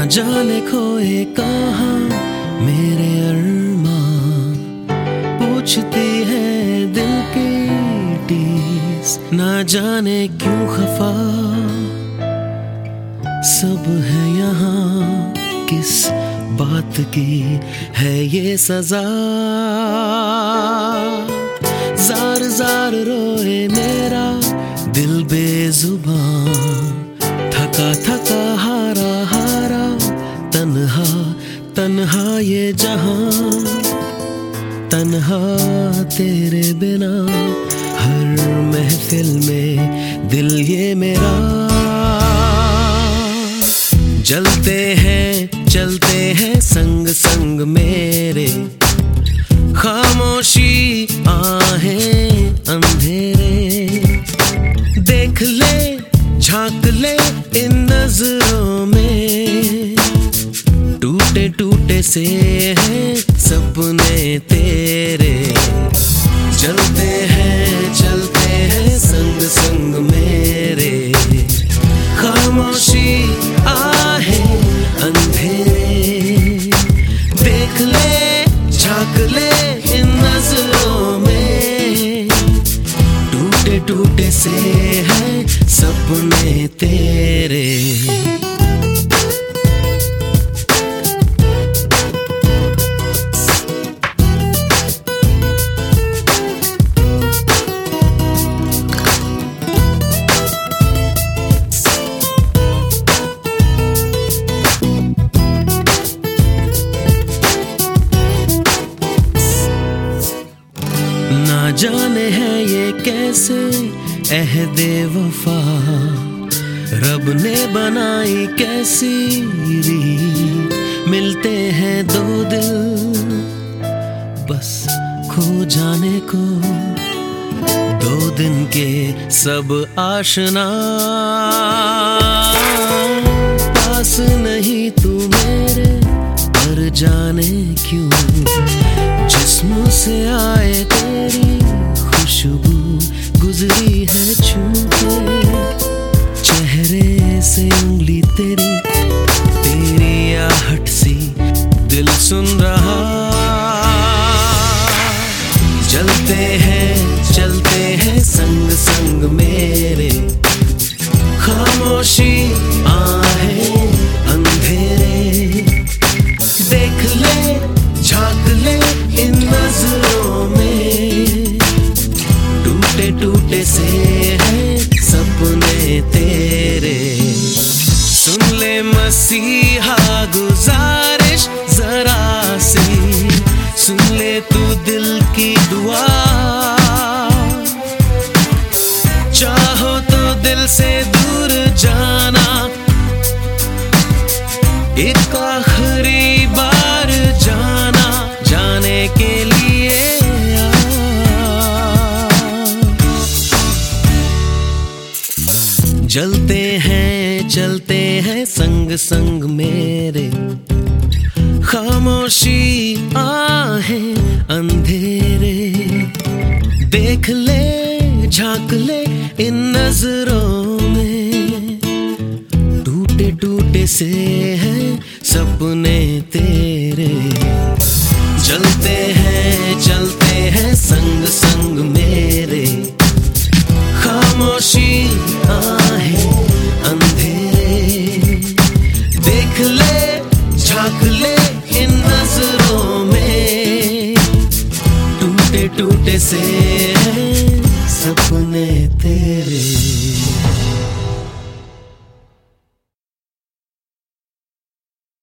जाने खोए कहाँ मेरे अरमां, पूछती है दिल की टीस, ना जाने क्यों खफा सब है यहाँ, किस बात की है ये सजा। जार जार रोए मेरा दिल बेजुबान, थका थका हारा हारा तन्हा तन्हा ये जहां, तन्हा तेरे बिना हर महफिल में दिल ये मेरा। जलते हैं संग संग मेरे, खामोशी आहें अंधेरे, देख ले झांक ले इन नजरों में, टूटे टूटे से हैं सपने तेरे। चलते हैं संग संग मेरे, खामोशी आहें अंधेरे, देख ले झांक ले इन नजरों में, टूटे टूटे से हैं सपने तेरे। ना जाने है ये कैसे अहदे वफा, रब ने बनाई कैसी रीत, मिलते हैं दो दिल बस खो जाने को, दो दिन के सब आशना। पास नहीं तू मेरे पर जाने क्यों, जिस्म से आए तेरी खुशबू गुजरी है छूके, चेहरे से उंगली तेरी, तेरी आहट सी दिल सुन रहा। चलते हैं संग संग मेरे, खामोशी आहें अंधेरे, देख ले झांक ले इन नजरों में, टूटे टूटे से हैं सपने तेरे। सुन ले मसीहा गुजारिश जरा सी, सुन ले तू दिल की दुआ, चाहो तो दिल से दूर जाना, एक आखिरी बार जाना, जाने के लिए चलते हैं संग संग मेरे, खामोशी आहें अंधेरे, देख ले झांक ले इन नजरों में, टूटे टूटे से हैं सपने तेरे। चलते हैं संग संग मेरे, खामोशी आहें अंधेरे, देख ले झांक ले इन नजरों में, टूटे टूटे से